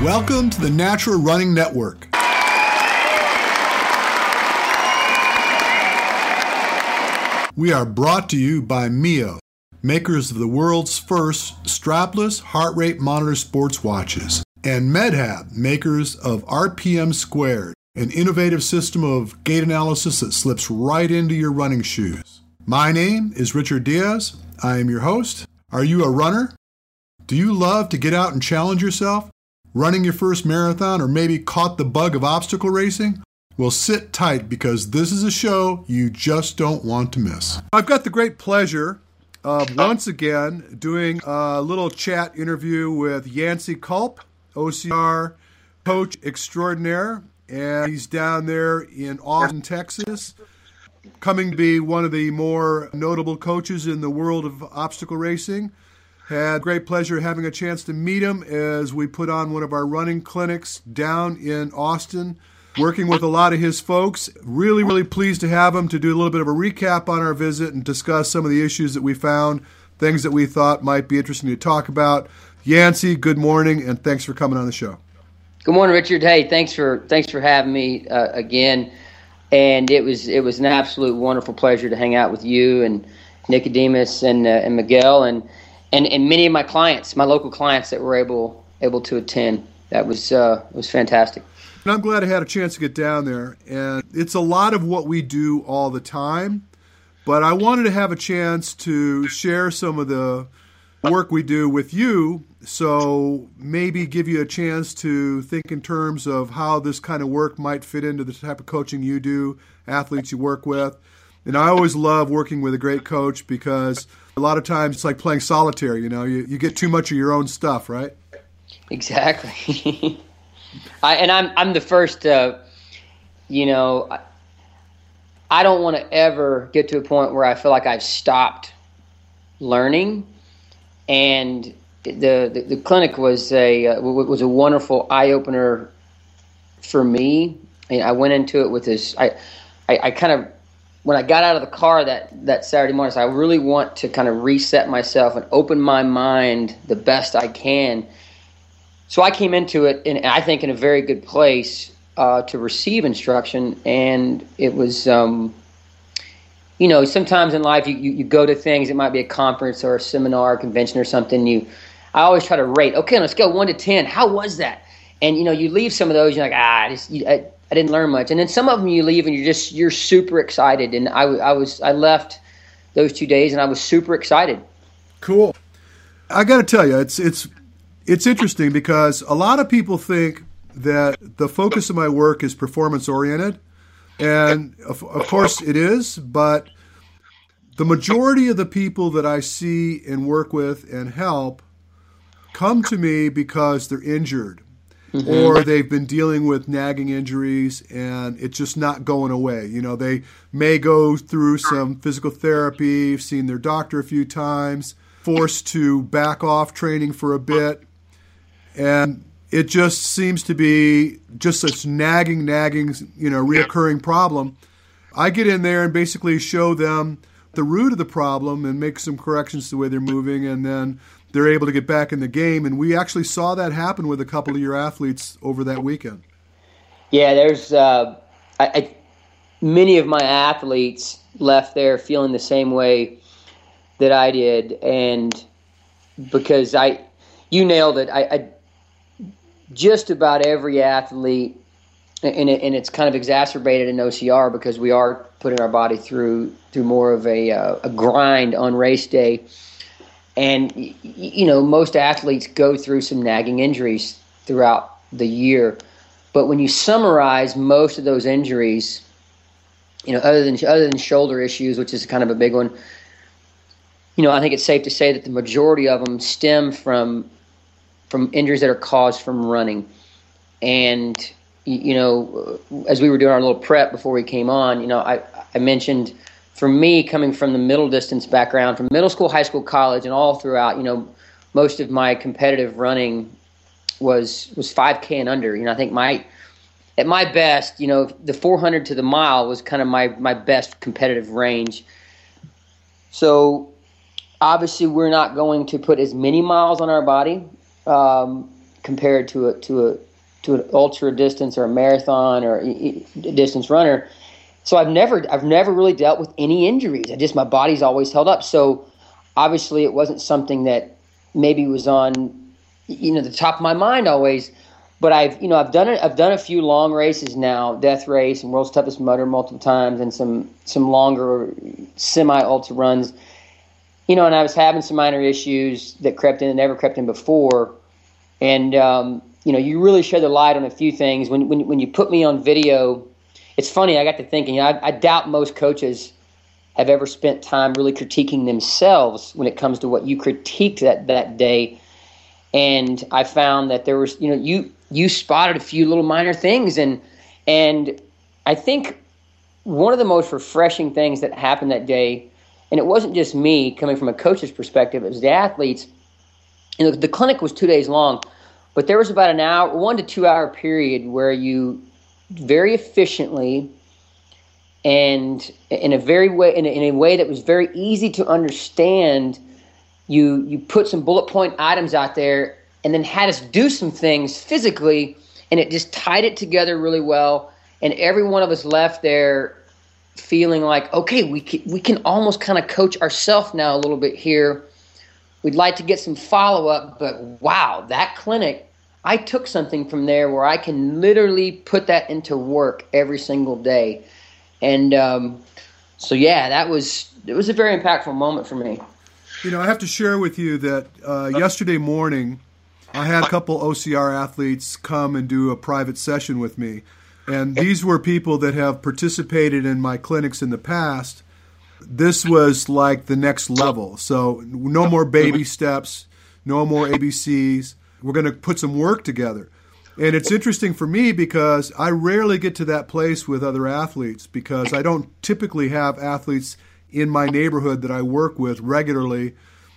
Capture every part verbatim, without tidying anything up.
Welcome to the Natural Running Network. We are brought to you by Mio, makers of the world's first strapless heart rate monitor sports watches, and MedHab, makers of R P M Squared, an innovative system of gait analysis that slips right into your running shoes. My name is Richard Diaz. I am your host. Are you a runner? Do you love to get out and challenge yourself? Running your first marathon, or maybe caught the bug of obstacle racing? Well, sit tight, because this is a show you just don't want to miss. I've got the great pleasure of once again doing a little chat interview with Yancey Culp, O C R coach extraordinaire, and he's down there in Austin, Texas, coming to be one of the more notable coaches in the world of obstacle racing. Had great pleasure having a chance to meet him as we put on one of our running clinics down in Austin, working with a lot of his folks. Really, really pleased to have him to do a little bit of a recap on our visit and discuss some of the issues that we found, things that we thought might be interesting to talk about. Yancey, good morning, and thanks for coming on the show. Good morning, Richard. Hey, thanks for thanks for having me uh, again. And it was it was an absolute wonderful pleasure to hang out with you and Nicodemus and uh, and Miguel and. And, and many of my clients, my local clients that were able able to attend. That was uh, it was fantastic. And I'm glad I had a chance to get down there. And it's a lot of what we do all the time. But I wanted to have a chance to share some of the work we do with you. So maybe give you a chance to think in terms of how this kind of work might fit into the type of coaching you do, athletes you work with. And I always love working with a great coach, because a lot of times it's like playing solitaire, you know, you, you get too much of your own stuff, right? Exactly. I, and I'm I'm the first, uh, you know, I, I don't want to ever get to a point where I feel like I've stopped learning. And the the, the clinic was a uh, was a wonderful eye opener for me. And I went into it with this. I I, I kind of. When I got out of the car that, that Saturday morning, so I really want to kind of reset myself and open my mind the best I can. So I came into it, in, I think, in a very good place uh, to receive instruction. And it was, um, you know, sometimes in life you, you, you go to things, it might be a conference or a seminar, or convention or something. You, I always try to rate, okay, on a scale of one to ten, how was that? And, you know, you leave some of those, you're like, ah, I just, you, I, I didn't learn much. And then some of them you leave and you're just, you're super excited. And I, I was, I left those two days and I was super excited. Cool. I got to tell you, it's, it's, it's interesting, because a lot of people think that the focus of my work is performance oriented. And of, of course it is, but the majority of the people that I see and work with and help come to me because they're injured. Mm-hmm. Or they've been dealing with nagging injuries and it's just not going away. You know, they may go through some physical therapy, seen their doctor a few times, forced to back off training for a bit. And it just seems to be just such nagging, nagging, you know, reoccurring problem. I get in there and basically show them the root of the problem and make some corrections to the way they're moving, and then they're able to get back in the game. And we actually saw that happen with a couple of your athletes over that weekend. Yeah, there's uh, I, I, many of my athletes left there feeling the same way that I did. And because I, you nailed it, I, I just about every athlete, and, it, and it's kind of exacerbated in O C R because we are putting our body through through more of a, uh, a grind on race day. And, you know, most athletes go through some nagging injuries throughout the year. But when you summarize most of those injuries, you know, other than other than shoulder issues, which is kind of a big one, you know, I think it's safe to say that the majority of them stem from from injuries that are caused from running. And, you know, as we were doing our little prep before we came on, you know, I, I mentioned, for me, coming from the middle distance background, from middle school, high school, college, and all throughout, you know, most of my competitive running was was five K and under. You know, I think my at my best, you know, the four hundred to the mile was kind of my my best competitive range. So obviously, we're not going to put as many miles on our body because um, compared to a to a to an ultra distance or a marathon or a distance runner. So I've never I've never really dealt with any injuries. I just my body's always held up. So obviously it wasn't something that maybe was on you know the top of my mind always. But I've you know I've done it. I've done a few long races now, Death Race and World's Toughest Mudder multiple times, and some some longer semi ultra runs. You know, and I was having some minor issues that crept in and never crept in before. And um, you know, you really shed the light on a few things when when when you put me on video. It's funny. I got to thinking. You know, I, I doubt most coaches have ever spent time really critiquing themselves when it comes to what you critiqued that that day. And I found that there was, you know, you you spotted a few little minor things, and and I think one of the most refreshing things that happened that day, and it wasn't just me coming from a coach's perspective, it was the athletes. You know, the clinic was two days long, but there was about an hour, one to two hour period where you very efficiently and in a very way in a, in a way that was very easy to understand. You you put some bullet point items out there and then had us do some things physically, and it just tied it together really well. And every one of us left there feeling like, okay, we can, we can almost kind of coach ourselves now a little bit here. We'd like to get some follow-up, but wow, that clinic, I took something from there where I can literally put that into work every single day. And um, so, yeah, that was it was a very impactful moment for me. You know, I have to share with you that uh, yesterday morning, I had a couple O C R athletes come and do a private session with me. And these were people that have participated in my clinics in the past. This was like the next level. So no more baby steps, no more A B Cs. We're going to put some work together. And it's interesting for me because I rarely get to that place with other athletes because I don't typically have athletes in my neighborhood that I work with regularly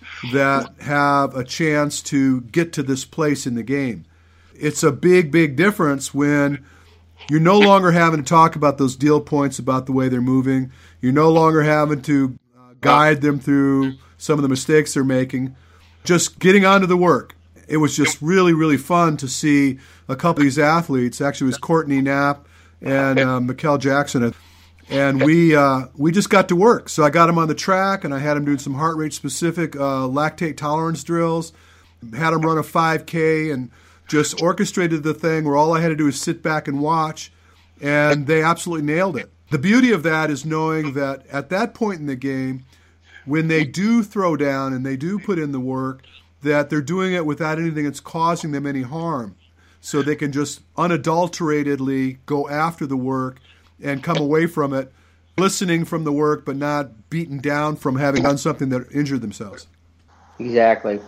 that have a chance to get to this place in the game. It's a big, big difference when you're no longer having to talk about those deal points about the way they're moving. You're no longer having to guide them through some of the mistakes they're making. Just getting on to the work. It was just really, really fun to see a couple of these athletes. Actually, it was Courtney Knapp and uh, Mikkel Jackson. And we uh, we just got to work. So I got him on the track, and I had him doing some heart rate-specific uh, lactate tolerance drills, had him run a five K, and just orchestrated the thing where all I had to do is sit back and watch, and they absolutely nailed it. The beauty of that is knowing that at that point in the game, when they do throw down and they do put in the work, that they're doing it without anything that's causing them any harm. So they can just unadulteratedly go after the work and come away from it, listening from the work, but not beaten down from having done something that injured themselves. Exactly.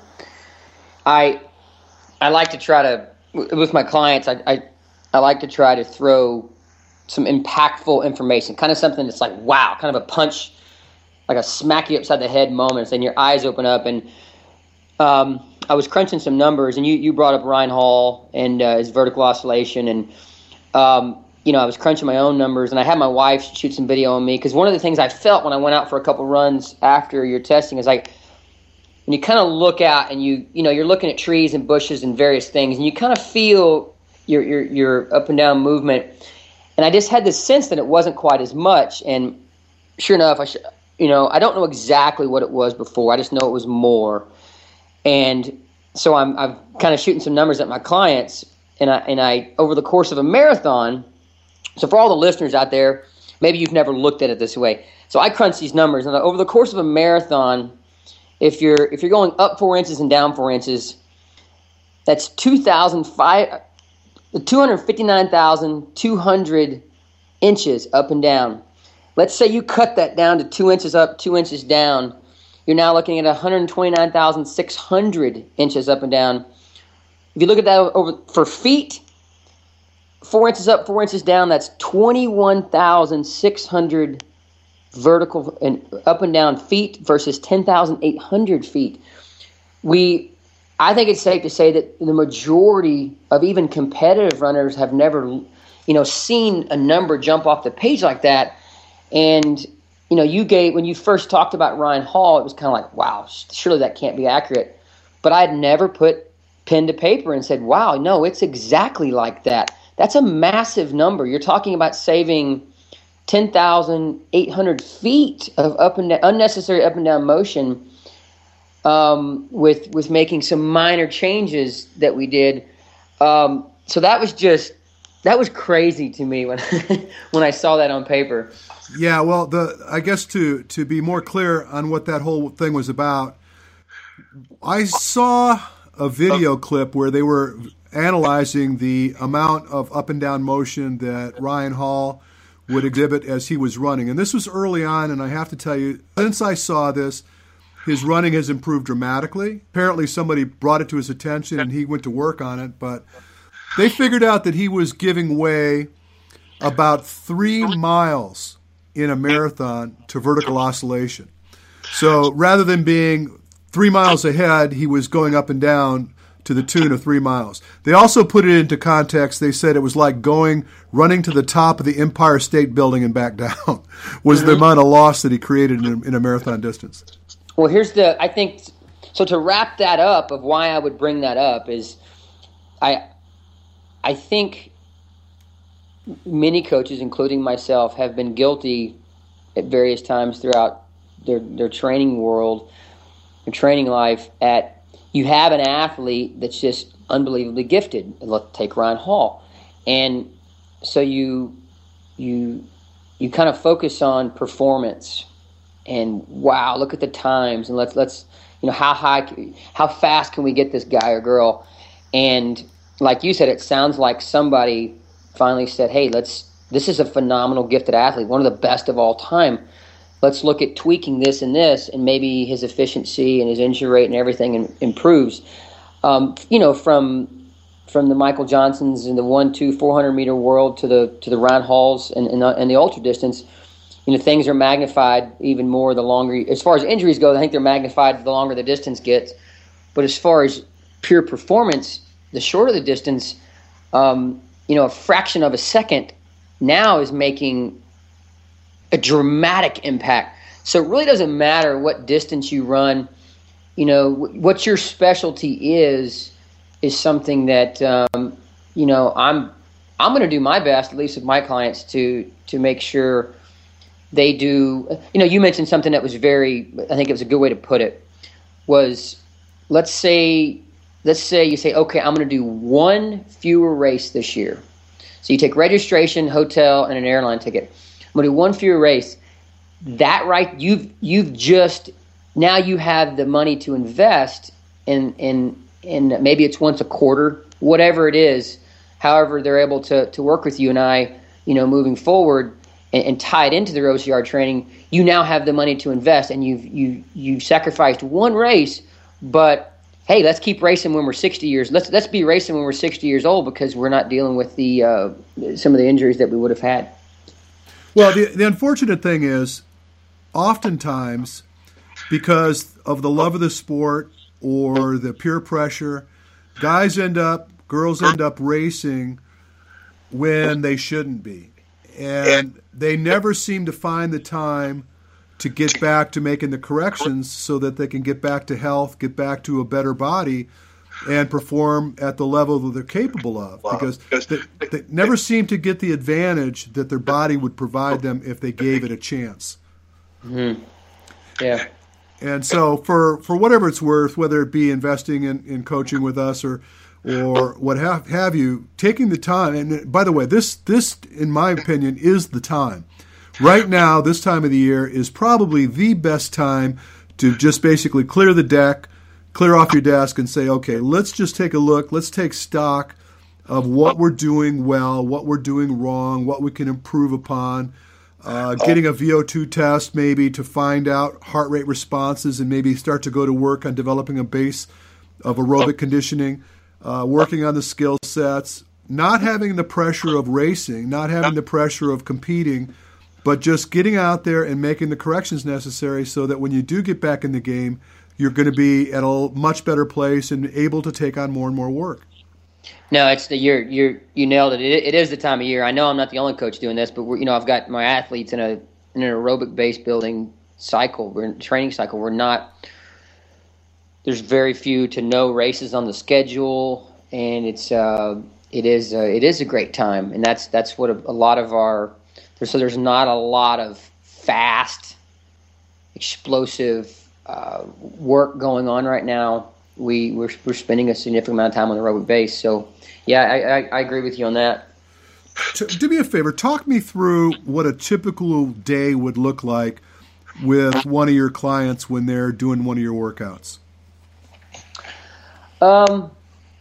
I I like to try to, with my clients, I, I, I like to try to throw some impactful information, kind of something that's like, wow, kind of a punch, like a smack you upside the head moment, and your eyes open up. And um, I was crunching some numbers, and you, you brought up Ryan Hall and uh, his vertical oscillation, and um, you know, I was crunching my own numbers, and I had my wife shoot some video on me, because one of the things I felt when I went out for a couple runs after your testing is like, when you kind of look out and you, you know, you're looking at trees and bushes and various things, and you kind of feel your your your up and down movement. And I just had this sense that it wasn't quite as much. And sure enough, I sh- you know, I don't know exactly what it was before. I just know it was more. And so I'm I'm kind of shooting some numbers at my clients, and I and I over the course of a marathon. So for all the listeners out there, maybe you've never looked at it this way. So I crunch these numbers, and over the course of a marathon, if you're if you're going up four inches and down four inches, that's two thousand five, two hundred fifty-nine thousand two hundred inches up and down. Let's say you cut that down to two inches up, two inches down. You're now looking at one hundred twenty-nine thousand six hundred inches up and down. If you look at that over for feet, four inches up, four inches down, that's twenty-one thousand six hundred vertical and up and down feet versus ten thousand eight hundred feet. We, I think it's safe to say that the majority of even competitive runners have never, you know, seen a number jump off the page like that. And, you know, you gave, when you first talked about Ryan Hall, it was kind of like, wow, surely that can't be accurate. But I had never put pen to paper and said, wow, no, it's exactly like that. That's a massive number. You're talking about saving ten thousand eight hundred feet of up and down, unnecessary up and down motion um, with with making some minor changes that we did. Um, so that was just that was crazy to me when when I saw that on paper. Yeah, well, the I guess to to be more clear on what that whole thing was about, I saw a video clip where they were analyzing the amount of up and down motion that Ryan Hall would exhibit as he was running. And this was early on, and I have to tell you, since I saw this, his running has improved dramatically. Apparently somebody brought it to his attention and he went to work on it, but they figured out that he was giving way about three miles in a marathon to vertical oscillation. So rather than being three miles ahead, he was going up and down to the tune of three miles. They also put it into context. They said it was like going, running to the top of the Empire State Building and back down, was mm-hmm. the amount of loss that he created in a, in a marathon distance. Well, here's the, I think, so to wrap that up of why I would bring that up is I, I think many coaches, including myself, have been guilty at various times throughout their, their training world, their training life at, you have an athlete that's just unbelievably gifted. Let's take Ryan Hall. And so you you you kind of focus on performance and wow, look at the times and let's let's you know how high how fast can we get this guy or girl? And like you said, it sounds like somebody finally said, "Hey, let's this is a phenomenal gifted athlete, one of the best of all time. Let's look at tweaking this and this, and maybe his efficiency and his injury rate and everything in, improves." Um, you know, from from the Michael Johnsons in the one, two, four hundred meter world to the to the Ryan Halls and and the, and the ultra distance, you know, things are magnified even more the longer. As far as injuries go, I think they're magnified the longer the distance gets. But as far as pure performance, the shorter the distance, um, you know, a fraction of a second now is making a dramatic impact. So it really doesn't matter what distance you run. You know, what your specialty is, is something that, um, you know, I'm I'm going to do my best, at least with my clients, to to make sure they do. You know, you mentioned something that was very, I think it was a good way to put it, was let's say, let's say you say, okay, I'm going to do one fewer race this year. So you take registration, hotel, and an airline ticket. I'm going to do one fewer race. That right, you've you've just now you have the money to invest in in in maybe it's once a quarter, whatever it is. However, they're able to to work with you and I, you know, moving forward and, and tie it into their O C R training. You now have the money to invest, and you've you you sacrificed one race, but hey, let's keep racing when we're sixty years. Let's let's be racing when we're sixty years old because we're not dealing with the uh, some of the injuries that we would have had. Well, the, the unfortunate thing is, oftentimes, because of the love of the sport or the peer pressure, guys end up, girls end up racing when they shouldn't be. And they never seem to find the time to get back to making the corrections so that they can get back to health, get back to a better body, and perform at the level that they're capable of, because they, they never seem to get the advantage that their body would provide them if they gave it a chance. Mm-hmm. Yeah. And so for, for whatever it's worth, whether it be investing in, in coaching with us or or what have, have you, taking the time, and by the way, this this, in my opinion, is the time. Right now, this time of the year is probably the best time to just basically clear the deck, clear off your desk and say, okay, let's just take a look. Let's take stock of what we're doing well, what we're doing wrong, what we can improve upon, uh, getting a V O two test maybe to find out heart rate responses and maybe start to go to work on developing a base of aerobic conditioning, uh, working on the skill sets, not having the pressure of racing, not having the pressure of competing, but just getting out there and making the corrections necessary so that when you do get back in the game, you're going to be at a much better place and able to take on more and more work. No, it's the you're you're you nailed it. it. It is the time of year. I know I'm not the only coach doing this, but we're, you know, I've got my athletes in a in an aerobic base building cycle. We're in a training cycle. We're not there's very few to no races on the schedule, and it's uh, it is uh, it is a great time, and that's that's what a, a lot of our so there's not a lot of fast, explosive uh, work going on right now. We we're, we're spending a significant amount of time on the aerobic base, so yeah, I, I, I agree with you on that. Do me a favor, talk me through what a typical day would look like with one of your clients when they're doing one of your workouts. Um,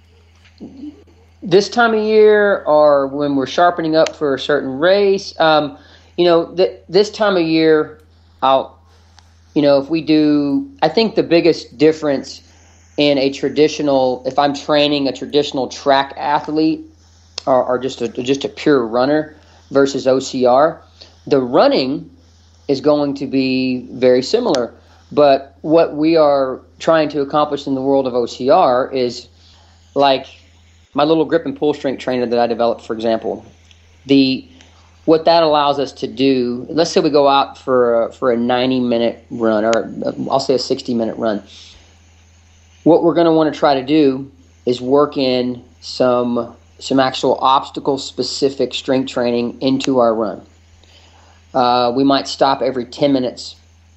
this time of year, or when we're sharpening up for a certain race, um, you know, th- this time of year, I'll, you know, if we do, I think the biggest difference in a traditional, if I'm training a traditional track athlete, or, or just a just a pure runner versus O C R, the running is going to be very similar. But what we are trying to accomplish in the world of O C R is, like my little grip and pull strength trainer that I developed, for example, the what that allows us to do. Let's say we go out for a, for a ninety minute run, or I'll say a sixty minute run. What we're going to want to try to do is work in some some actual obstacle specific strength training into our run. Uh, we might stop every ten minutes.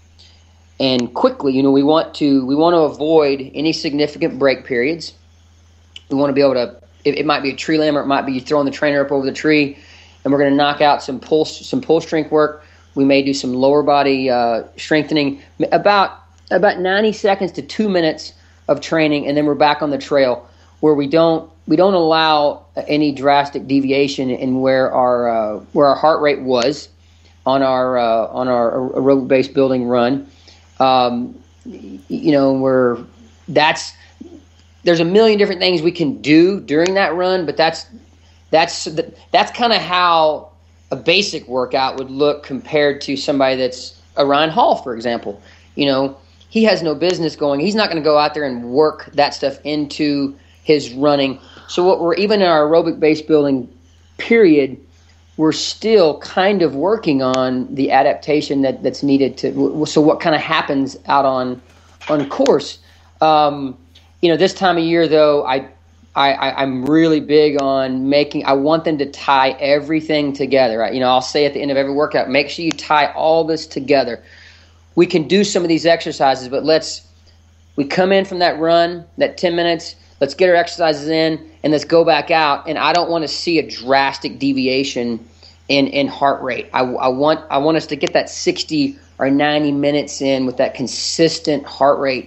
And quickly, you know, we want to we want to avoid any significant break periods. We want to be able to. It, it might be a tree limb, or it might be throwing the trainer up over the tree, and we're going to knock out some pull some pull strength work. We may do some lower body uh, strengthening, about about ninety seconds to two minutes of training, and then we're back on the trail, where we don't we don't allow any drastic deviation in where our uh, where our heart rate was on our uh, on our aerobic base building run. Um, you know, we're that's there's a million different things we can do during that run, but that's that's that's kind of how a basic workout would look compared to somebody that's a Ryan Hall, for example. You know, he has no business going. He's not going to go out there and work that stuff into his running. So what we're even in our aerobic base building period, we're still kind of working on the adaptation that, that's needed to. So what kind of happens out on on course? Um, you know, this time of year though, I, I I'm really big on making. I want them to tie everything together. Right? You know, I'll say at the end of every workout, make sure you tie all this together. We can do some of these exercises, but let's we come in from that run, that ten minutes. Let's get our exercises in, and let's go back out. And I don't want to see a drastic deviation in, in heart rate. I, I want I want us to get that sixty or ninety minutes in with that consistent heart rate.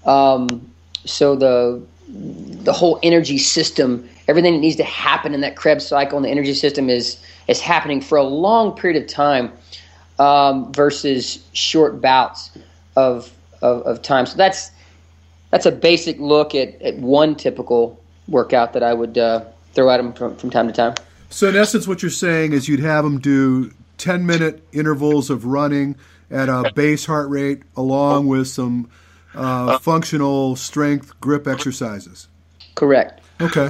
Um, so the the whole energy system, everything that needs to happen in that Krebs cycle and the energy system is is happening for a long period of time, um, versus short bouts of, of of time. So that's That's a basic look at, at one typical workout that I would uh, throw at them from, from time to time. So in essence, what you're saying is you'd have them do ten-minute intervals of running at a base heart rate along with some uh, functional strength grip exercises. Correct. Okay.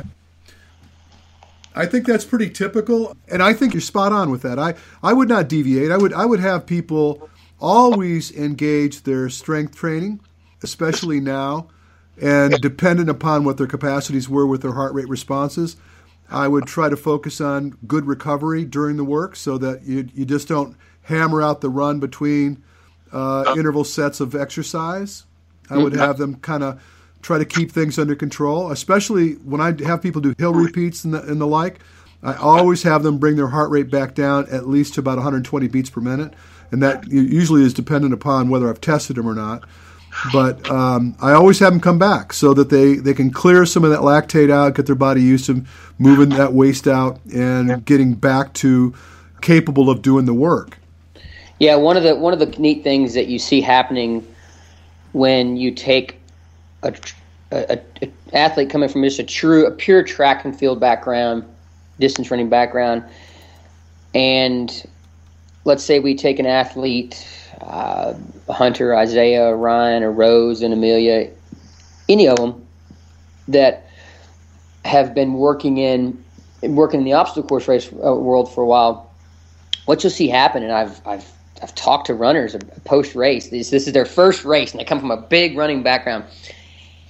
I think that's pretty typical, and I think you're spot on with that. I, I would not deviate. I would I would have people always engage their strength training, especially now, and dependent upon what their capacities were with their heart rate responses, I would try to focus on good recovery during the work so that you you just don't hammer out the run between uh, interval sets of exercise. I would have them kind of try to keep things under control, especially when I have people do hill repeats and the, and the like. I always have them bring their heart rate back down at least to about one hundred twenty beats per minute, and that usually is dependent upon whether I've tested them or not. But um, I always have them come back so that they, they can clear some of that lactate out, get their body used to moving that waste out and getting back to capable of doing the work. Yeah, one of the one of the neat things that you see happening when you take a, a, a athlete coming from just a true, a pure track and field background, distance running background, and let's say we take an athlete, uh, Hunter, Isaiah, Ryan, or Rose, and Amelia, any of them that have been working in working in the obstacle course race world for a while. What you'll see happen, and I've I've I've talked to runners post race. This this is their first race, and they come from a big running background.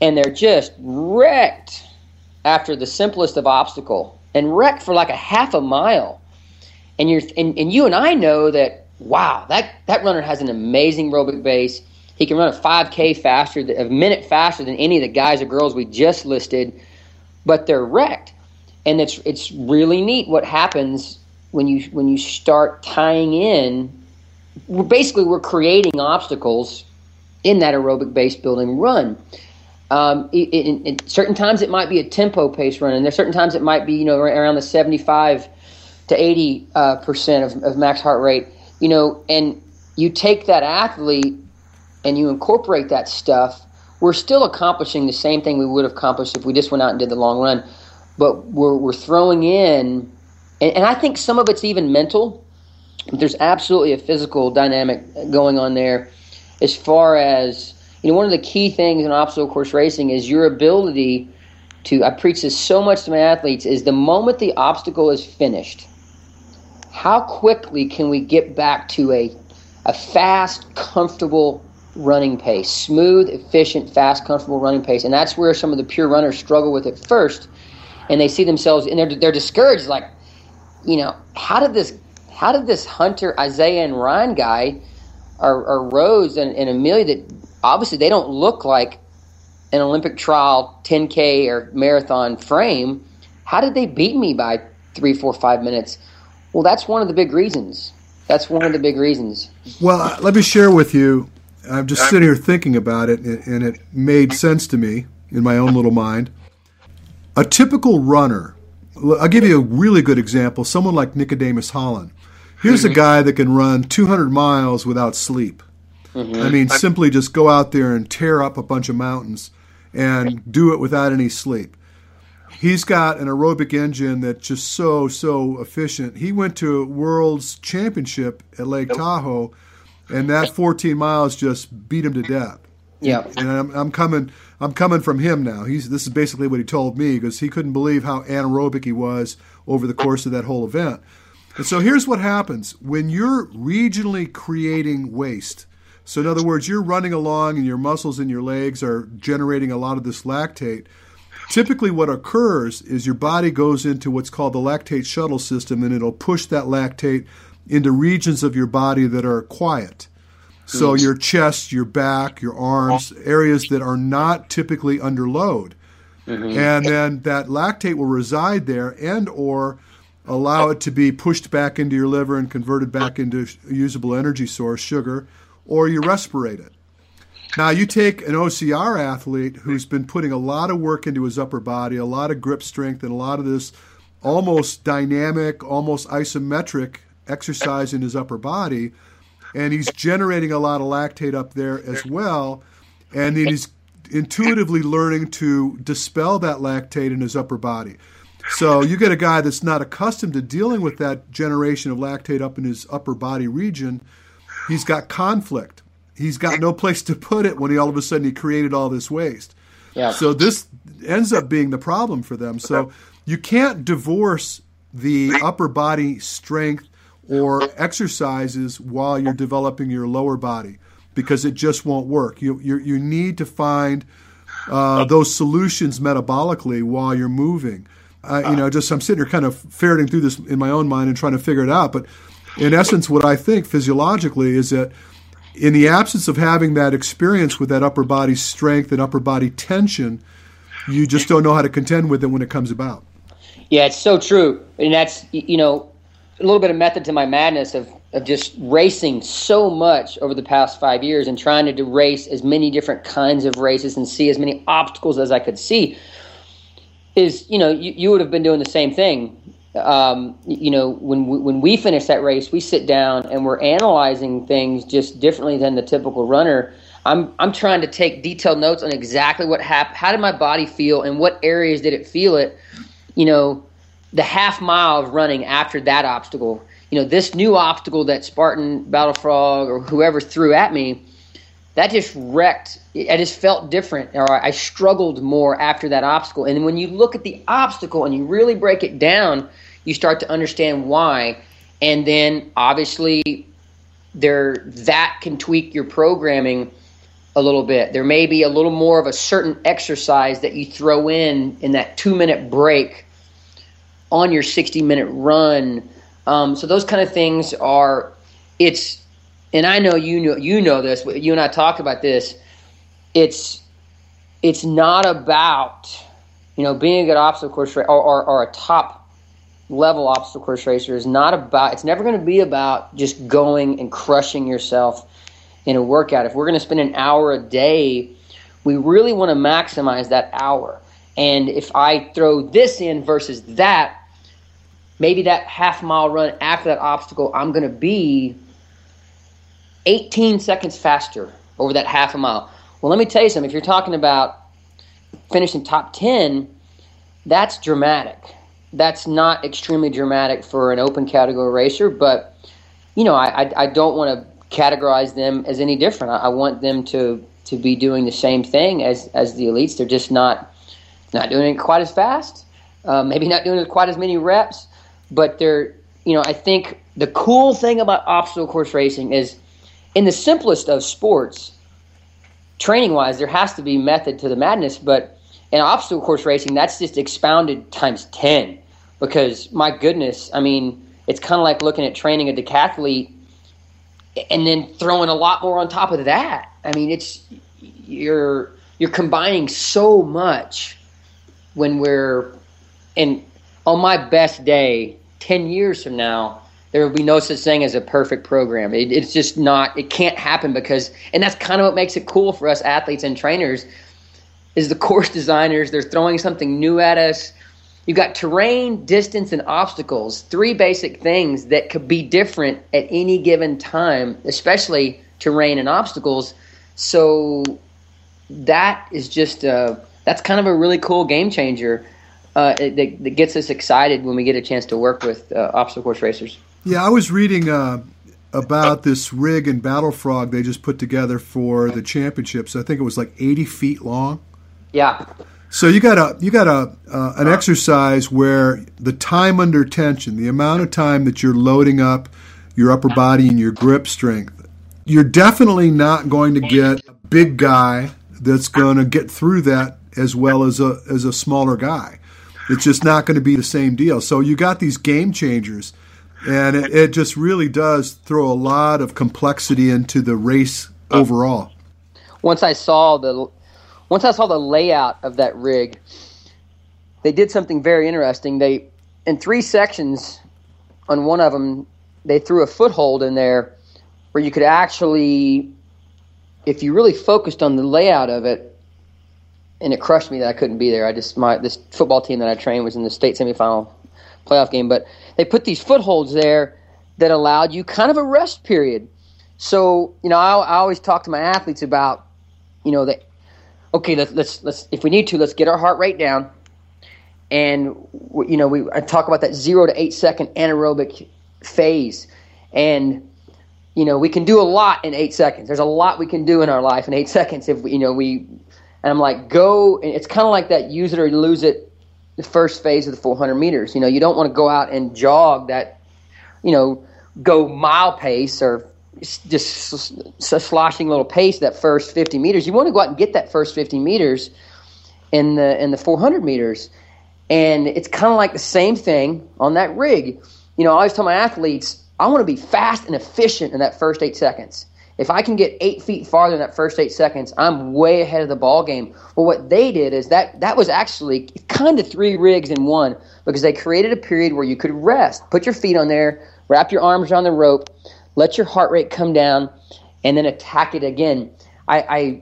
and they're just wrecked after the simplest of obstacle, and wrecked for like a half a mile. And you're and, and you and I know that, wow, that, that runner has an amazing aerobic base. He can run a five K faster, a minute faster than any of the guys or girls we just listed, but they're wrecked. And it's it's really neat what happens when you when you start tying in. We're basically, we're creating obstacles in that aerobic base building run. Um, in, in certain times it might be a tempo pace run, and there's certain times it might be, you know, around the seventy-five to eighty uh, percent of, of max heart rate. You know, and you take that athlete and you incorporate that stuff. We're still accomplishing the same thing we would have accomplished if we just went out and did the long run, but we're we're throwing in, and, and I think some of it's even mental. But there's absolutely a physical dynamic going on there, as far as, you know, one of the key things in obstacle course racing is your ability to, I preach this so much to my athletes, is the moment the obstacle is finished, how quickly can we get back to a a fast, comfortable running pace, smooth, efficient, fast, comfortable running pace. And that's where some of the pure runners struggle with it first, and they see themselves, and they're, they're discouraged, like, you know, how did this How did this Hunter, Isaiah, and Ryan guy, or, or Rose and, and Amelia, that obviously they don't look like an Olympic trial ten K or marathon frame, how did they beat me by three, four, five minutes? Well, that's one of the big reasons. That's one of the big reasons. Well, let me share with you. I'm just sitting here thinking about it, and it made sense to me in my own little mind. A typical runner, I'll give you a really good example, someone like Nicodemus Holland. Here's a guy that can run two hundred miles without sleep. Mm-hmm. I mean, simply just go out there and tear up a bunch of mountains and do it without any sleep. He's got an aerobic engine that's just so, so efficient. He went to a World's Championship at Lake Tahoe, and that fourteen miles just beat him to death. Yeah. And I'm, I'm coming I'm coming from him now. He's This is basically what he told me, because he couldn't believe how anaerobic he was over the course of that whole event. And so here's what happens. When you're regionally creating waste, so in other words, you're running along and your muscles in your legs are generating a lot of this lactate, typically what occurs is your body goes into what's called the lactate shuttle system, and it'll push that lactate into regions of your body that are quiet. So your chest, your back, your arms, areas that are not typically under load. Mm-hmm. And then that lactate will reside there and or allow it to be pushed back into your liver and converted back into a usable energy source, sugar, or you respirate it. Now, you take an O C R athlete who's been putting a lot of work into his upper body, a lot of grip strength, and a lot of this almost dynamic, almost isometric exercise in his upper body, and he's generating a lot of lactate up there as well, and then he's intuitively learning to dispel that lactate in his upper body. So you get a guy that's not accustomed to dealing with that generation of lactate up in his upper body region. He's got conflict. He's got no place to put it when he all of a sudden he created all this waste. Yeah. So this ends up being the problem for them. So you can't divorce the upper body strength or exercises while you're developing your lower body, because it just won't work. You you, you need to find uh, those solutions metabolically while you're moving. Uh, you know, just I'm sitting here kind of ferreting through this in my own mind and trying to figure it out. But in essence, what I think physiologically is that in the absence of having that experience with that upper body strength and upper body tension, you just don't know how to contend with it when it comes about. Yeah, it's so true. And that's, you know, a little bit of method to my madness of, of just racing so much over the past five years and trying to race as many different kinds of races and see as many obstacles as I could see. Is, you know, you, you would have been doing the same thing. Um, you know, when we, when we finish that race, we sit down and we're analyzing things just differently than the typical runner. I'm I'm trying to take detailed notes on exactly what happened. How did my body feel, and what areas did it feel it? You know, the half mile of running after that obstacle. You know, this new obstacle that Spartan, Battle Frog, or whoever threw at me, that just wrecked. I just felt different, or I struggled more after that obstacle. And when you look at the obstacle and you really break it down, you start to understand why. And then obviously there that can tweak your programming a little bit. There may be a little more of a certain exercise that you throw in in that two-minute break on your sixty-minute run. Um, so those kind of things are, it's, and I know you know you know this. You and I talked about this. It's it's not about, you know, being a good obstacle course racer or, or, or a top level obstacle course racer is not about. It's never going to be about just going and crushing yourself in a workout. If we're going to spend an hour a day, we really want to maximize that hour. And if I throw this in versus that, maybe that half mile run after that obstacle, I'm going to be eighteen seconds faster over that half a mile. Well, let me tell you something. If you're talking about finishing top ten, that's dramatic. That's not extremely dramatic for an open category racer, but, you know, I, I, I don't want to categorize them as any different. I, I want them to, to be doing the same thing as, as the elites. They're just not not doing it quite as fast, uh, maybe not doing it quite as many reps, but they're, you know, I think the cool thing about obstacle course racing is in the simplest of sports, training-wise, there has to be method to the madness, but in obstacle course racing, that's just expounded times ten because, my goodness, I mean, it's kind of like looking at training a decathlete and then throwing a lot more on top of that. I mean, it's you're you're combining so much when we're and on my best day, ten years from now, there will be no such thing as a perfect program. It, it's just not. It can't happen because, and that's kind of what makes it cool for us athletes and trainers, is the course designers. They're throwing something new at us. You've got terrain, distance, and obstacles, three basic things that could be different at any given time, especially terrain and obstacles. So that is just a, that's kind of a really cool game changer uh, that, that gets us excited when we get a chance to work with uh, obstacle course racers. Yeah, I was reading uh, about this rig and Battle Frog they just put together for the championships. I think it was like eighty feet long. Yeah. So you got a you got a uh, an exercise where the time under tension, the amount of time that you're loading up your upper body and your grip strength, you're definitely not going to get a big guy that's going to get through that as well as a as a smaller guy. It's just not going to be the same deal. So you got these game changers, and it, it just really does throw a lot of complexity into the race overall. Once I saw the Once I saw the layout of that rig, they did something very interesting. They, in three sections, on one of them, they threw a foothold in there where you could actually, if you really focused on the layout of it, and it crushed me that I couldn't be there. I just my this football team that I trained was in the state semifinal playoff game, but they put these footholds there that allowed you kind of a rest period. So, you know, I, I always talk to my athletes about, you know, that. Okay, let's let's let's if we need to, let's get our heart rate down, and you know we I talk about that zero to eight second anaerobic phase, and you know we can do a lot in eight seconds. There's a lot we can do in our life in eight seconds if we, you know we, and I'm like go, and it's kind of like that use it or lose it, the first phase of the four hundred meters. You know you don't want to go out and jog that, you know, go mile pace or just sloshing little pace that first fifty meters. You want to go out and get that first fifty meters in the in the four hundred meters, and it's kind of like the same thing on that rig. You know, I always tell my athletes, I want to be fast and efficient in that first eight seconds. If I can get eight feet farther in that first eight seconds, I'm way ahead of the ball game. Well, what they did is that that was actually kind of three rigs in one, because they created a period where you could rest, put your feet on there, wrap your arms around the rope, let your heart rate come down, and then attack it again. I, I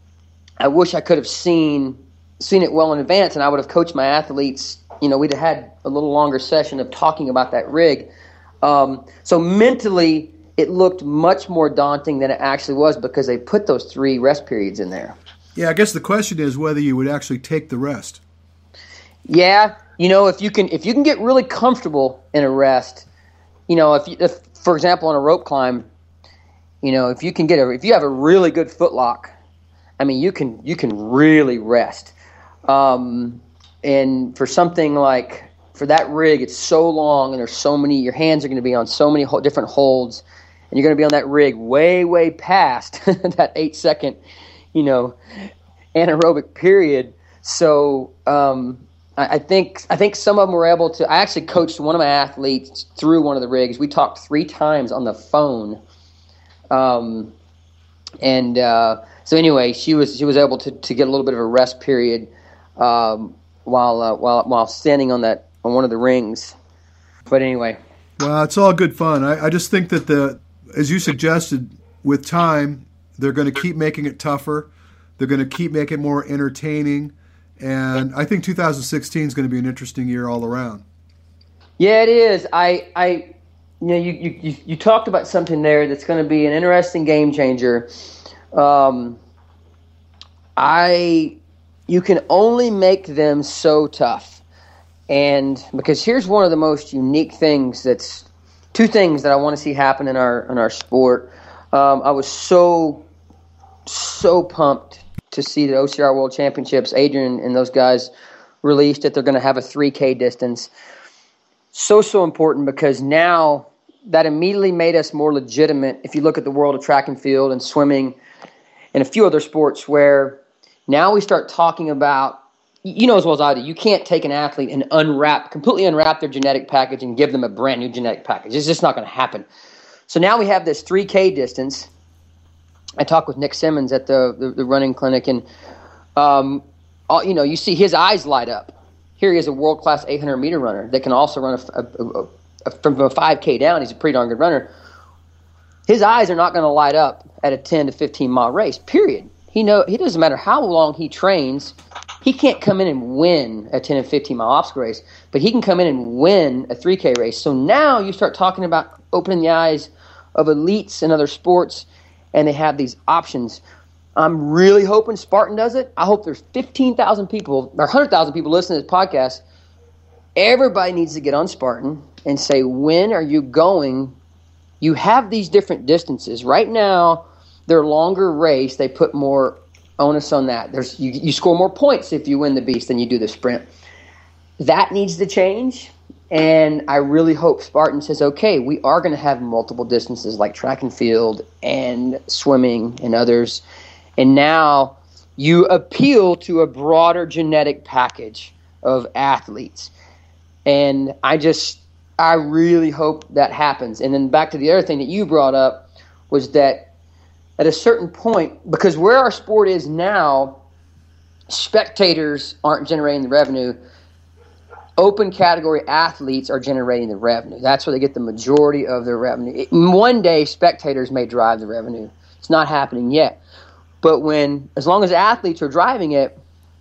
I wish I could have seen seen it well in advance, and I would have coached my athletes. You know, we'd have had a little longer session of talking about that rig. Um, so mentally, it looked much more daunting than it actually was because they put those three rest periods in there. Yeah, I guess the question is whether you would actually take the rest. Yeah, you know, if you can if you can get really comfortable in a rest, you know, if you, if for example, on a rope climb, you know, if you can get a, if you have a really good foot lock, I mean, you can you can really rest. Um, and for something like for that rig, it's so long and there's so many. Your hands are going to be on so many ho- different holds, and you're going to be on that rig way way past that eight second you know, anaerobic period. So um, I, I think I think some of them were able to. I actually coached one of my athletes through one of the rigs. We talked three times on the phone, um, and uh, so anyway, she was she was able to, to get a little bit of a rest period um, while uh, while while standing on that on one of the rings. But anyway, well, it's all good fun. I, I just think that the as you suggested, with time, they're going to keep making it tougher. They're going to keep making it more entertaining. And I think two thousand sixteen is going to be an interesting year all around. Yeah, it is. I, I you know, you, you, you talked about something there that's going to be an interesting game changer. Um, I, you can only make them so tough. And because here's one of the most unique things that's, two things that I want to see happen in our in our sport. Um, I was so, so pumped to see the O C R World Championships. Adrian and those guys released that they're going to have a three K distance. So, so important because now that immediately made us more legitimate. If you look at the world of track and field and swimming and a few other sports where now we start talking about, you know as well as I do, you can't take an athlete and unwrap, completely unwrap their genetic package and give them a brand new genetic package. It's just not going to happen. So now we have this three K distance. I talked with Nick Simmons at the, the, the running clinic, and um, all, you know, you see his eyes light up. Here he is, a world-class eight hundred meter runner that can also run a, a, a, a, from a five K down. He's a pretty darn good runner. His eyes are not going to light up at a ten to fifteen mile race. Period. He know he doesn't matter how long he trains. He can't come in and win a ten and fifteen mile obstacle race, but he can come in and win a three K race. So now you start talking about opening the eyes of elites in other sports, and they have these options. I'm really hoping Spartan does it. I hope there's fifteen thousand people or one hundred thousand people listening to this podcast. Everybody needs to get on Spartan and say, when are you going? You have these different distances. Right now, their longer race, they put more onus on that. There's you, you score more points if you win the beast than you do the sprint. That needs to change. And I really hope Spartan says, okay, we are going to have multiple distances like track and field and swimming and others. And now you appeal to a broader genetic package of athletes. And I just, I really hope that happens. And then back to the other thing that you brought up was that at a certain point, because where our sport is now, spectators aren't generating the revenue. Open category athletes are generating the revenue. That's where they get the majority of their revenue. It, one day, spectators may drive the revenue. It's not happening yet. But when, as long as athletes are driving it,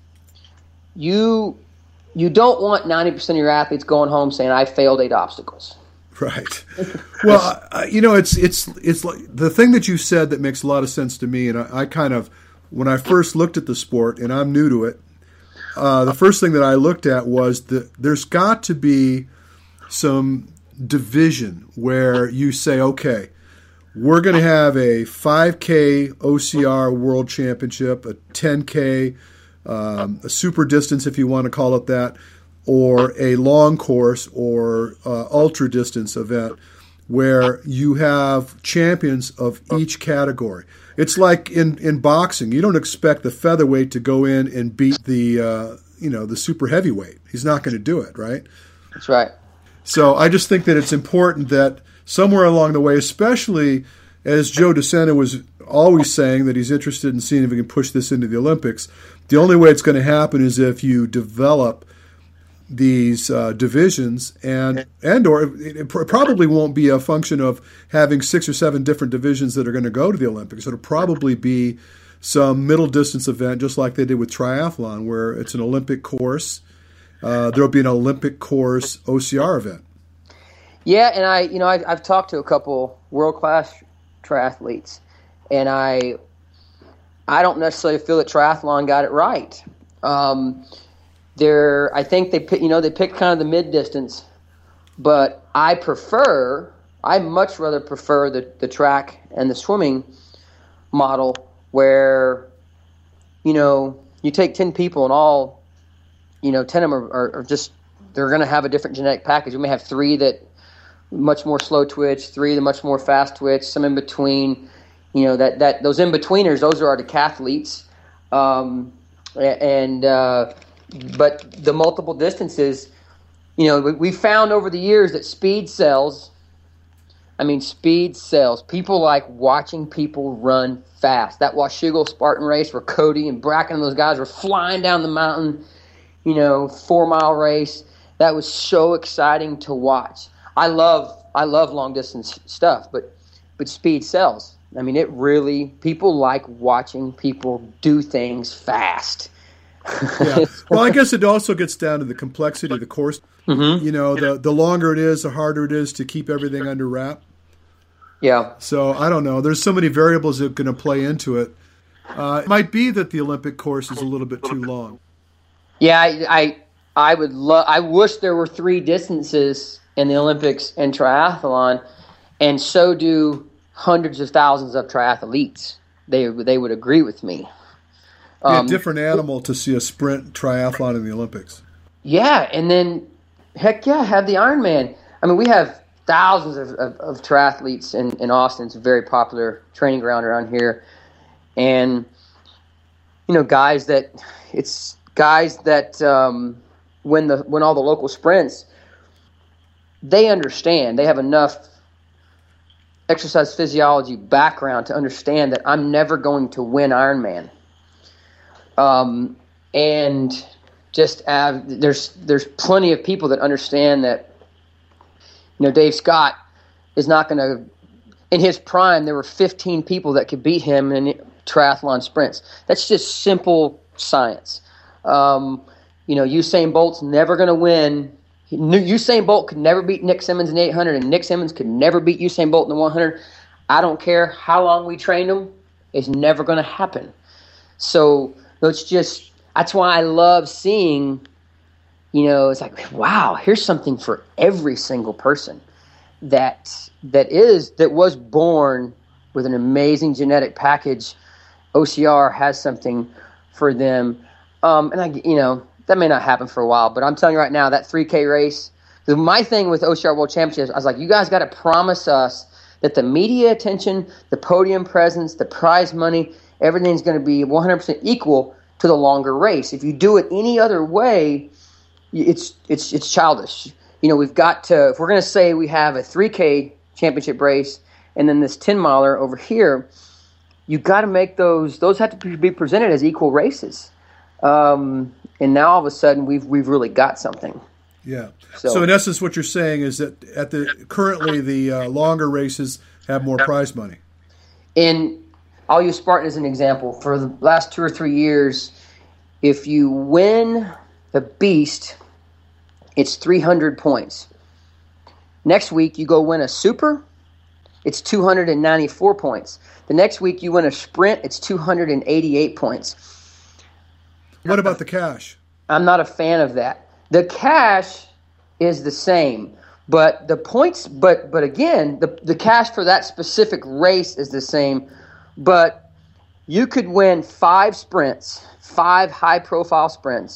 you you don't want ninety percent of your athletes going home saying, I failed eight obstacles. Right. Well, uh, you know, it's it's it's like the thing that you said that makes a lot of sense to me, and I, I kind of, when I first looked at the sport, and I'm new to it, Uh, the first thing that I looked at was that there's got to be some division where you say, okay, we're going to have a five K O C R World Championship, a ten K, um, a super distance if you want to call it that, or a long course or uh, ultra distance event where you have champions of each category. It's like in, in boxing. You don't expect the featherweight to go in and beat the uh, you know the super heavyweight. He's not going to do it, right? That's right. So I just think that it's important that somewhere along the way, especially as Joe DeSena was always saying that he's interested in seeing if he can push this into the Olympics, the only way it's going to happen is if you develop these uh, divisions, and and or it probably won't be a function of having six or seven different divisions that are going to go to the Olympics. It'll probably be some middle distance event, just like they did with triathlon, where it's an Olympic course. Uh, there'll be an Olympic course O C R event. Yeah, and I, you know, I've, I've talked to a couple world class triathletes, and I, I don't necessarily feel that triathlon got it right. Um, They're, I think they pick, you know, they picked kind of the mid distance, but I prefer, I much rather prefer the, the track and the swimming model where, you know, you take ten people and all, you know, ten of them are, are, are just, they're going to have a different genetic package. We may have three that much more slow twitch, three that much more fast twitch, some in between, You know, that, that those in-betweeners, those are our decathletes. Um, and uh, but the multiple distances, you know, we, we found over the years that speed sells. I mean, speed sells. People like watching people run fast. That Washougal Spartan race where Cody and Bracken and those guys were flying down the mountain, you know, four-mile race. That was so exciting to watch. I love I love long-distance stuff, but but speed sells. I mean, it really, people like watching people do things fast. Yeah. Well, I guess it also gets down to the complexity of the course. Mm-hmm. You know, the, the longer it is, the harder it is to keep everything under wrap. Yeah. So, I don't know. There's so many variables that are going to play into it. Uh, it might be that the Olympic course is a little bit too long. Yeah, I I, I would love, I wish there were three distances in the Olympics and triathlon, and so do hundreds of thousands of triathletes. They they would agree with me. Be a Um, different animal to see a sprint triathlon in the Olympics. Yeah, and then, heck yeah, have the Ironman. I mean, we have thousands of, of, of triathletes in, in Austin. It's a very popular training ground around here. And, you know, guys that, it's guys that um, when the when all the local sprints, they understand. They have enough exercise physiology background to understand that I'm never going to win Ironman. Um, and just uh, there's there's plenty of people that understand that, you know, Dave Scott is not going to, in his prime, there were fifteen people that could beat him in triathlon sprints. That's just simple science. Um, you know, Usain Bolt's never going to win. He, Usain Bolt could never beat Nick Symmonds in the eight hundred, and Nick Symmonds could never beat Usain Bolt in the one hundred. I don't care how long we trained him. It's never going to happen. So it's just, that's why I love seeing, you know, it's like, wow, here's something for every single person that that is, that was born with an amazing genetic package. O C R has something for them. Um, and, I, you know, that may not happen for a while, but I'm telling you right now, that three K race, my thing with O C R World Championships, I was like, you guys got to promise us that the media attention, the podium presence, the prize money, everything's going to be one hundred percent equal to the longer race. If you do it any other way, it's it's it's childish. You know, we've got to, if we're going to say we have a three K championship race and then this ten miler over here, you got to make those, those have to be presented as equal races. Um, and now all of a sudden we've we've really got something. Yeah. So, so in essence, what you're saying is that at the currently the uh, longer races have more prize money. And I'll use Spartan as an example. For the last two or three years, if you win the Beast, it's three hundred points. Next week, you go win a Super, it's two hundred ninety-four points. The next week, you win a Sprint, it's two hundred eighty-eight points. What about the cash? I'm not a fan of that. The cash is the same, but the points, but but again, the, the cash for that specific race is the same, but you could win five sprints, five high-profile sprints,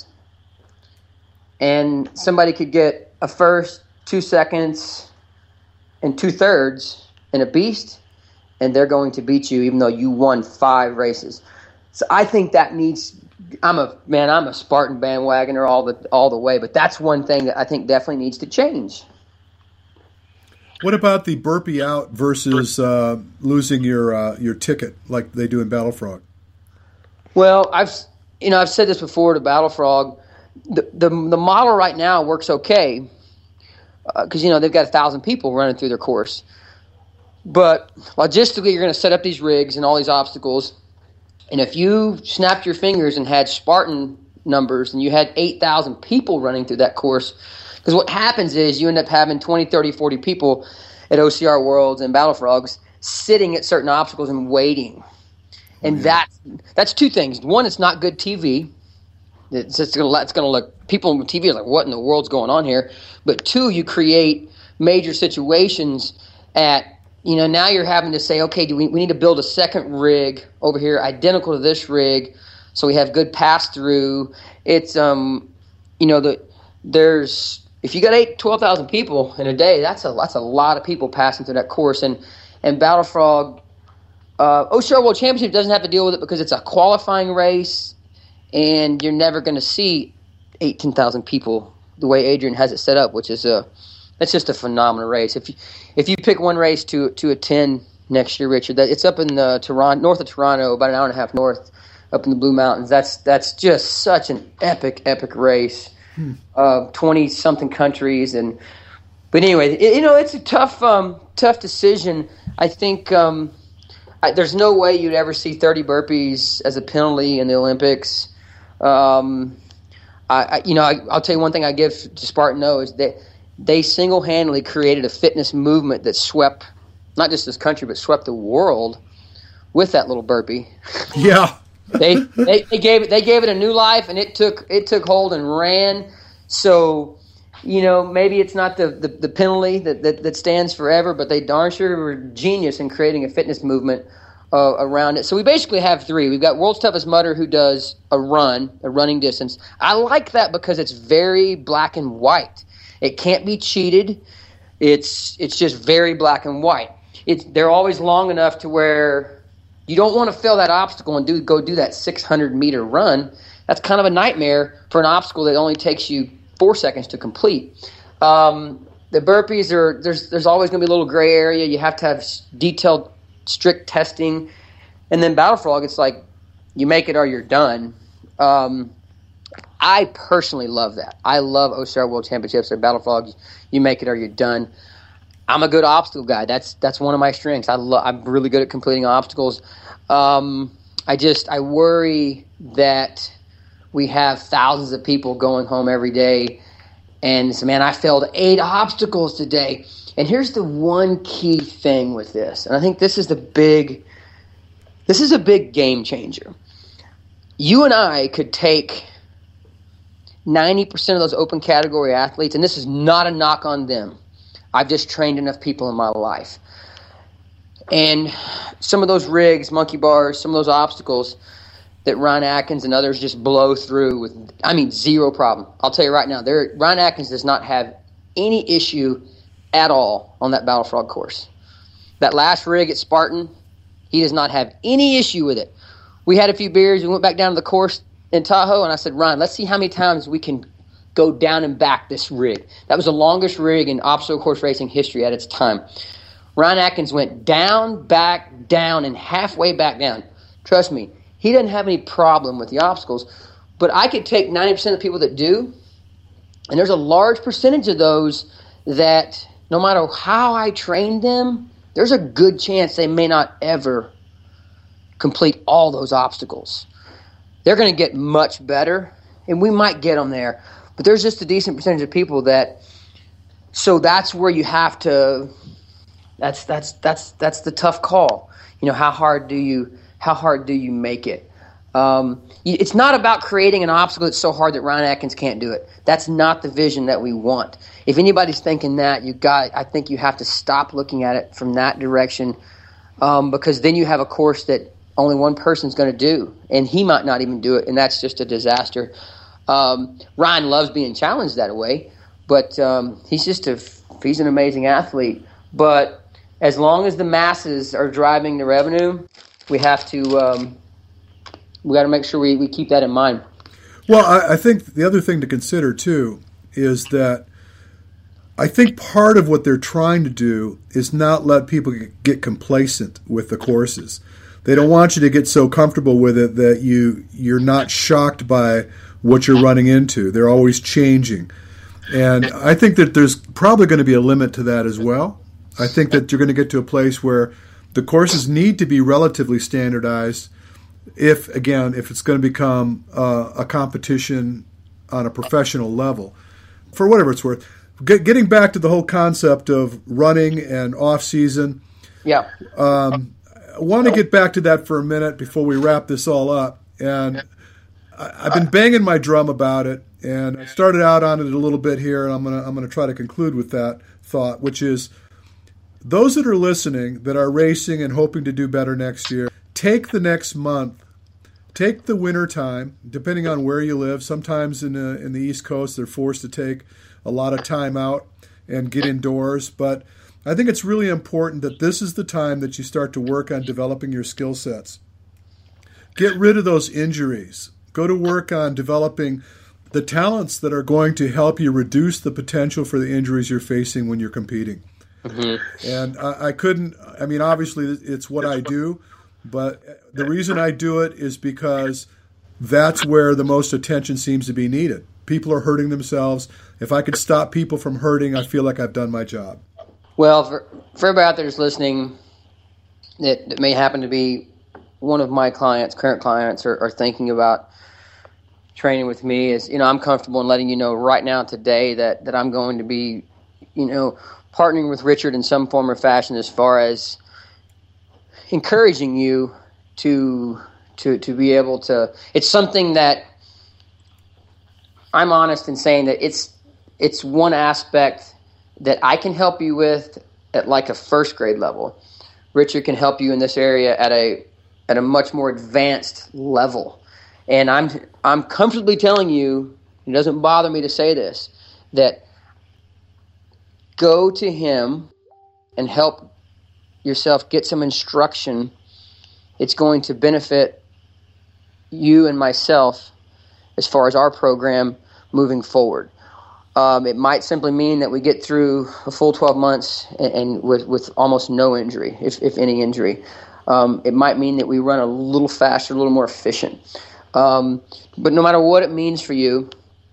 and somebody could get a first, two seconds, and two-thirds in a Beast, and they're going to beat you even though you won five races. So I think that needs – I'm a man. I'm a Spartan bandwagoner all the all the way, but that's one thing that I think definitely needs to change. What about the burpee out versus uh, losing your uh, your ticket like they do in Battle Frog? Well, I've you know I've said this before to Battle Frog. The the, the model right now works okay because uh, you know they've got a thousand people running through their course, but logistically you're going to set up these rigs and all these obstacles. And if you snapped your fingers and had Spartan numbers and you had eight thousand people running through that course, because what happens is you end up having twenty, thirty, forty people at O C R Worlds and Battle Frogs sitting at certain obstacles and waiting. And yeah. that's, that's two things. One, it's not good T V. It's just gonna, it's going to look, people on T V are like, what in the world's going on here? But two, you create major situations at, you know, now you're having to say, okay, do we, we need to build a second rig over here identical to this rig so we have good pass-through. It's, um, you know, the there's, if you got eight, twelve thousand people in a day, that's a that's a lot of people passing through that course. And, and Battle Frog, Uh, O C R World Championship doesn't have to deal with it because it's a qualifying race, and you're never going to see eighteen thousand people the way Adrian has it set up, which is a that's just a phenomenal race. If you, if you pick one race to to attend next year, Richard, that it's up in the Toronto, north of Toronto, about an hour and a half north, up in the Blue Mountains. That's that's just such an epic, epic race. Hmm. Uh, twenty something countries, and but anyway, it, you know, it's a tough, um, tough decision. I think um, I, there's no way you'd ever see thirty burpees as a penalty in the Olympics. Um, I, I, you know, I, I'll tell you one thing I give to Spartan-O is that they single-handedly created a fitness movement that swept not just this country but swept the world with that little burpee. Yeah. they, they they gave it they gave it a new life, and it took it took hold and ran. So, you know, maybe it's not the, the, the penalty that, that, that stands forever, but they darn sure were genius in creating a fitness movement uh, around it. So we basically have three. We've got World's Toughest Mudder, who does a run, a running distance. I like that because it's very black and white. It can't be cheated. It's it's just very black and white. It's they're always long enough to where you don't want to fail that obstacle and do go do that six hundred meter run. That's kind of a nightmare for an obstacle that only takes you four seconds to complete. Um, the burpees are there's there's always going to be a little gray area. You have to have detailed, strict testing, and then Battle Frog, it's like you make it or you're done. Um, I personally love that. I love O C R World Championships or Battle Frog. You make it or you're done. I'm a good obstacle guy. That's that's one of my strengths. I lo- I'm really good at completing obstacles. Um, I just I worry that we have thousands of people going home every day and say, man, I failed eight obstacles today. And here's the one key thing with this, and I think this is the big, this is a big game changer. You and I could take ninety percent of those open category athletes, and this is not a knock on them. I've just trained enough people in my life. And some of those rigs, monkey bars, some of those obstacles that Ryan Atkins and others just blow through with, I mean, zero problem. I'll tell you right now, there, Ryan Atkins does not have any issue at all on that Battle Frog course. That last rig at Spartan, he does not have any issue with it. We had a few beers. We went back down to the course in Tahoe, and I said, Ryan, let's see how many times we can go down and back this rig. That was the longest rig in obstacle course racing history at its time. Ryan Atkins went down, back, down, and halfway back down. Trust me, he doesn't have any problem with the obstacles, but I could take ninety percent of the people that do, and there's a large percentage of those that no matter how I train them, there's a good chance they may not ever complete all those obstacles. They're going to get much better, and we might get them there, but there's just a decent percentage of people that, so that's where you have to, that's that's that's that's the tough call. You know, how hard do you how hard do you make it? Um, it's not about creating an obstacle that's so hard that Ryan Atkins can't do it. That's not the vision that we want. If anybody's thinking that, you got, I think you have to stop looking at it from that direction, um, because then you have a course that only one person's going to do, and he might not even do it, and that's just a disaster. Um, Ryan loves being challenged that way, but um, he's just a he's an amazing athlete. But as long as the masses are driving the revenue, we have to um, we got to make sure we, we keep that in mind. Well, I, I think the other thing to consider too is that I think part of what they're trying to do is not let people get complacent with the courses. They don't want you to get so comfortable with it that you you're not shocked by what you're running into. They're always changing. And I think that there's probably going to be a limit to that as well. I think that you're going to get to a place where the courses need to be relatively standardized if, again, if it's going to become uh, a competition on a professional level, for whatever it's worth. Get, getting back to the whole concept of running and off-season, yeah. um, I want to get back to that for a minute before we wrap this all up. And I've been banging my drum about it, and I started out on it a little bit here, and I'm gonna I'm gonna try to conclude with that thought, which is those that are listening that are racing and hoping to do better next year, take the next month, take the winter time, depending on where you live. Sometimes in the in the East Coast, they're forced to take a lot of time out and get indoors, but I think it's really important that this is the time that you start to work on developing your skill sets. Get rid of those injuries. Go to work on developing the talents that are going to help you reduce the potential for the injuries you're facing when you're competing. Mm-hmm. And I, I couldn't, I mean, obviously it's what I do, but the reason I do it is because that's where the most attention seems to be needed. People are hurting themselves. If I could stop people from hurting, I feel like I've done my job. Well, for, for everybody out there that's listening that, that may happen to be one of my clients, current clients, or, or thinking about training with me, is, you know, I'm comfortable in letting you know right now today that, that I'm going to be, you know, partnering with Richard in some form or fashion as far as encouraging you to to to be able to. It's something that I'm honest in saying that it's it's one aspect that I can help you with at like a first grade level. Richard can help you in this area at a at a much more advanced level. And I'm I'm comfortably telling you, it doesn't bother me to say this, that go to him and help yourself get some instruction. It's going to benefit you and myself as far as our program moving forward. Um, it might simply mean that we get through a full twelve months and, and with, with almost no injury, if, if any injury. Um, it might mean that we run a little faster, a little more efficient. Um, but no matter what it means for you,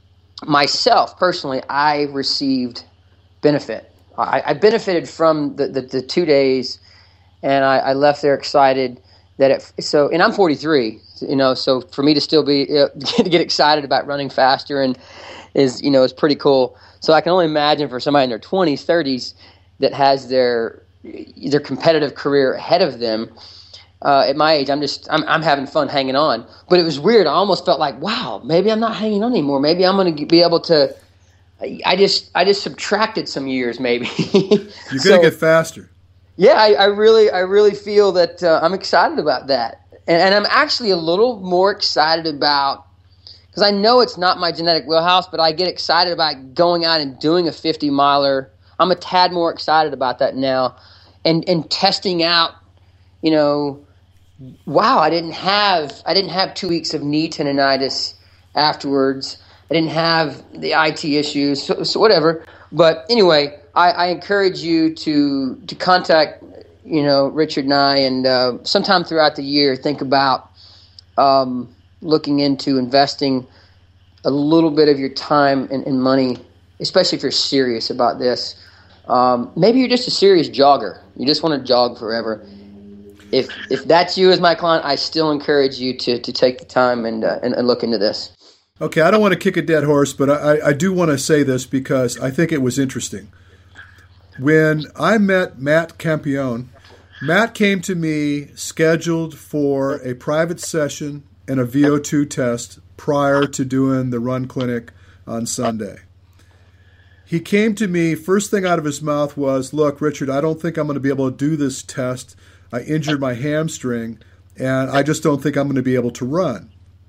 myself personally, I received benefit. I, I benefited from the, the, the two days, and I, I left there excited that it. So, and I'm forty-three, you know. So for me to still be uh, to get excited about running faster and is you know is pretty cool. So I can only imagine for somebody in their twenties, thirties that has their their competitive career ahead of them. Uh, at my age, I'm just I'm I'm having fun hanging on. But it was weird. I almost felt like, wow, maybe I'm not hanging on anymore. Maybe I'm going to be able to. I just I just subtracted some years, maybe. You're going to so, get faster. Yeah, I, I really I really feel that uh, I'm excited about that, and, and I'm actually a little more excited about, because I know it's not my genetic wheelhouse, but I get excited about going out and doing a fifty miler. I'm a tad more excited about that now, and and testing out, you know. Wow, I didn't have I didn't have two weeks of knee tendonitis afterwards. I didn't have the I T issues, so, so whatever. But anyway, I, I encourage you to to contact, you know, Richard and I, and uh, sometime throughout the year, think about um, looking into investing a little bit of your time and, and money, especially if you're serious about this. Um, maybe you're just a serious jogger. You just want to jog forever. If if that's you as my client, I still encourage you to to take the time and uh, and, and look into this. Okay, I don't want to kick a dead horse, but I, I do want to say this because I think it was interesting. When I met Matt Campione, Matt came to me scheduled for a private session and a V O two test prior to doing the run clinic on Sunday. He came to me, first thing out of his mouth was, look, Richard, I don't think I'm going to be able to do this test. I injured my hamstring, and I just don't think I'm going to be able to run.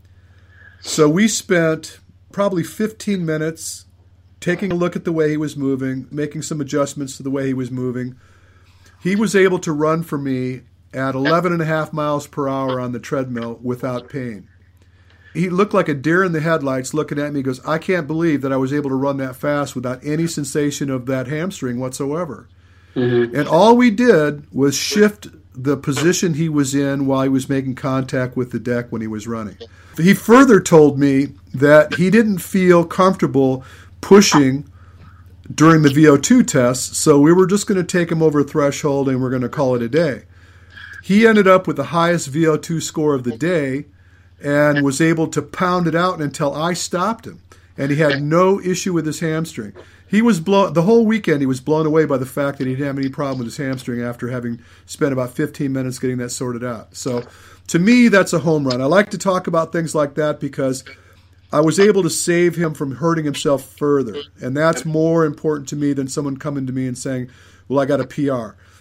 So we spent probably fifteen minutes taking a look at the way he was moving, making some adjustments to the way he was moving. He was able to run for me at eleven and a half miles per hour on the treadmill without pain. He looked like a deer in the headlights looking at me. He goes, I can't believe that I was able to run that fast without any sensation of that hamstring whatsoever. Mm-hmm. And all we did was shift the position he was in while he was making contact with the deck when he was running. He further told me that he didn't feel comfortable pushing during the V O two tests, so we were just going to take him over a threshold and we're going to call it a day. He ended up with the highest V O two score of the day and was able to pound it out until I stopped him, and he had no issue with his hamstring. He was blown the whole weekend. He was blown away by the fact that he didn't have any problem with his hamstring after having spent about fifteen minutes getting that sorted out. So, to me, that's a home run. I like to talk about things like that because I was able to save him from hurting himself further, and that's more important to me than someone coming to me and saying, "Well, I got a P R."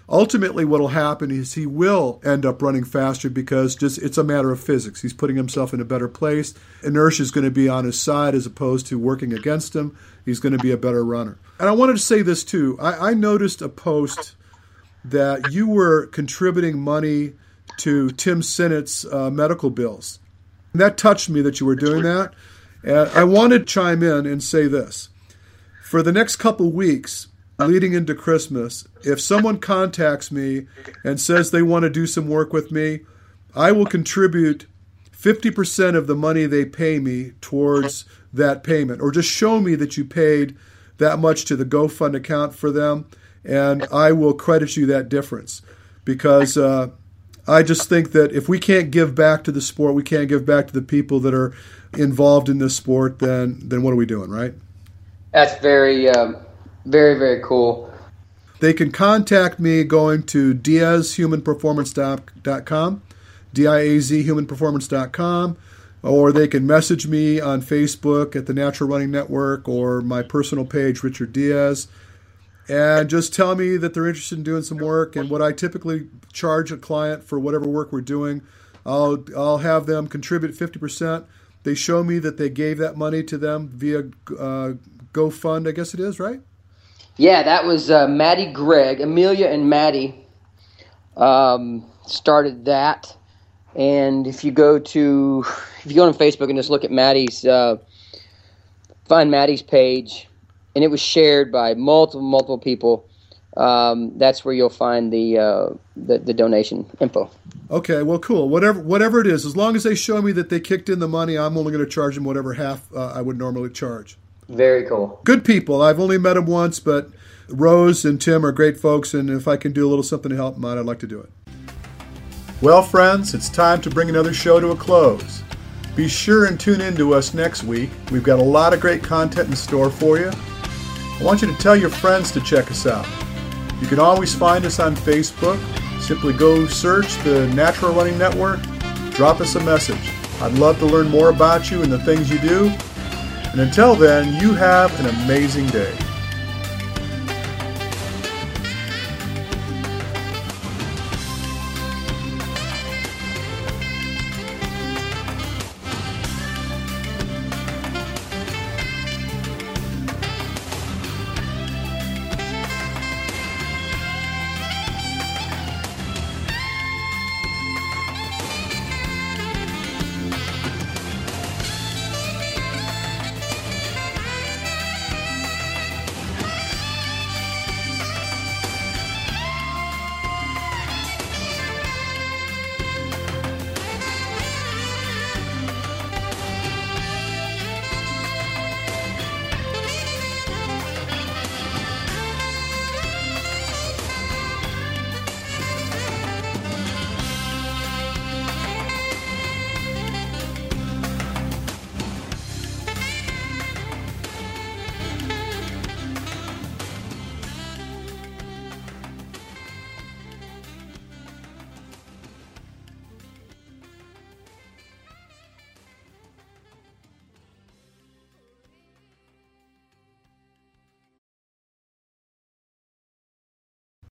ultimately what will happen is he will end up running faster because just it's a matter of physics. He's putting himself in a better place. Inertia is going to be on his side as opposed to working against him. He's going to be a better runner. And I wanted to say this too. I, I noticed a post that you were contributing money to Tim Sinnett's uh, medical bills. And that touched me that you were doing that. And I wanted to chime in and say this. For the next couple weeks, leading into Christmas, if someone contacts me and says they want to do some work with me, I will contribute fifty percent of the money they pay me towards that payment. Or just show me that you paid that much to the GoFund account for them, and I will credit you that difference. Because uh, I just think that if we can't give back to the sport, we can't give back to the people that are involved in this sport, then then what are we doing, right? That's very, um, very, very cool. They can contact me going to diaz human performance dot com, D I A Z human performance dot com, or they can message me on Facebook at the Natural Running Network or my personal page, Richard Diaz, and just tell me that they're interested in doing some work. And what I typically charge a client for whatever work we're doing, I'll I'll have them contribute fifty percent. They show me that they gave that money to them via uh, GoFund, I guess it is, right? Yeah, that was uh, Maddie Gregg. Amelia and Maddie um, started that. And if you go to if you go on Facebook and just look at Maddie's, uh, find Maddie's page, and it was shared by multiple, multiple people, um, that's where you'll find the, uh, the the donation info. Okay, well, cool. Whatever whatever it is, as long as they show me that they kicked in the money, I'm only going to charge them whatever half uh, I would normally charge. Very cool. Good people. I've only met them once, but Rose and Tim are great folks, and if I can do a little something to help them out, I'd like to do it. Well, friends, it's time to bring another show to a close. Be sure and tune in to us next week. We've got a lot of great content in store for you. I want you to tell your friends to check us out. You can always find us on Facebook. Simply go search the Natural Running Network. Drop us a message. I'd love to learn more about you and the things you do. And until then, you have an amazing day.